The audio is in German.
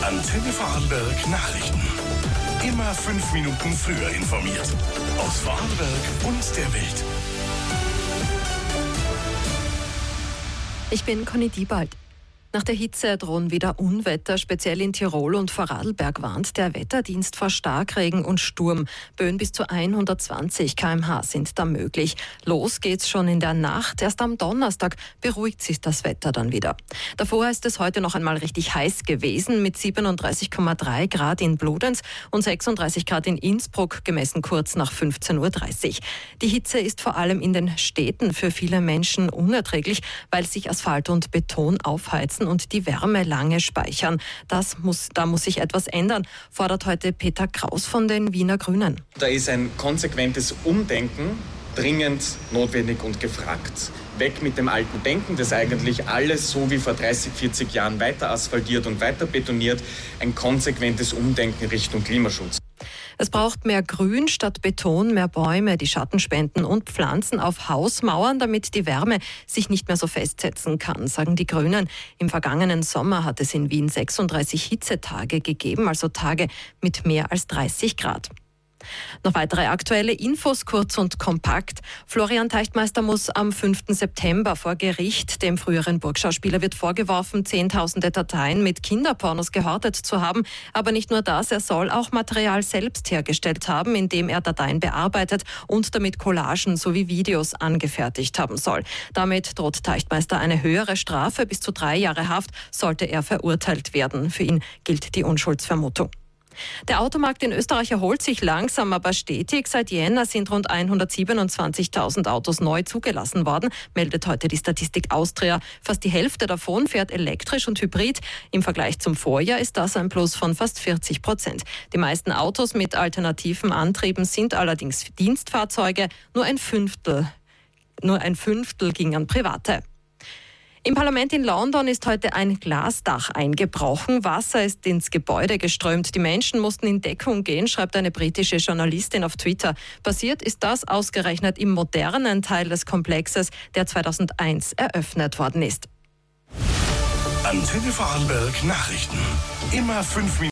Antenne Vorarlberg Nachrichten. Immer 5 Minuten früher informiert. Aus Vorarlberg und der Welt. Ich bin Conny Diebald. Nach der Hitze drohen wieder Unwetter, speziell in Tirol und Vorarlberg warnt der Wetterdienst vor Starkregen und Sturm. Böen bis zu 120 km/h sind da möglich. Los geht's schon in der Nacht. Erst am Donnerstag beruhigt sich das Wetter dann wieder. Davor ist es heute noch einmal richtig heiß gewesen mit 37,3 Grad in Bludenz und 36 Grad in Innsbruck, gemessen kurz nach 15:30 Uhr. Die Hitze ist vor allem in den Städten für viele Menschen unerträglich, weil sich Asphalt und Beton aufheizen und die Wärme lange speichern. Da muss sich etwas ändern, fordert heute Peter Kraus von den Wiener Grünen. Da ist ein konsequentes Umdenken dringend notwendig und gefragt. Weg mit dem alten Denken, das eigentlich alles so wie vor 30, 40 Jahren weiter asphaltiert und weiter betoniert. Ein konsequentes Umdenken Richtung Klimaschutz. Es braucht mehr Grün statt Beton, mehr Bäume, die Schatten spenden und Pflanzen auf Hausmauern, damit die Wärme sich nicht mehr so festsetzen kann, sagen die Grünen. Im vergangenen Sommer hat es in Wien 36 Hitzetage gegeben, also Tage mit mehr als 30 Grad. Noch weitere aktuelle Infos, kurz und kompakt. Florian Teichtmeister muss am 5. September vor Gericht. Dem früheren Burgschauspieler wird vorgeworfen, Zehntausende Dateien mit Kinderpornos gehortet zu haben. Aber nicht nur das, er soll auch Material selbst hergestellt haben, indem er Dateien bearbeitet und damit Collagen sowie Videos angefertigt haben soll. Damit droht Teichtmeister eine höhere Strafe, bis zu 3 Jahre Haft, sollte er verurteilt werden. Für ihn gilt die Unschuldsvermutung. Der Automarkt in Österreich erholt sich langsam, aber stetig. Seit Jänner sind rund 127.000 Autos neu zugelassen worden, meldet heute die Statistik Austria. Fast die Hälfte davon fährt elektrisch und hybrid. Im Vergleich zum Vorjahr ist das ein Plus von fast 40%. Die meisten Autos mit alternativen Antrieben sind allerdings Dienstfahrzeuge. Nur ein Fünftel ging an Private. Im Parlament in London ist heute ein Glasdach eingebrochen. Wasser ist ins Gebäude geströmt. Die Menschen mussten in Deckung gehen, schreibt eine britische Journalistin auf Twitter. Passiert ist das ausgerechnet im modernen Teil des Komplexes, der 2001 eröffnet worden ist. Antenne Vorarlberg Nachrichten. Immer 5 Minuten.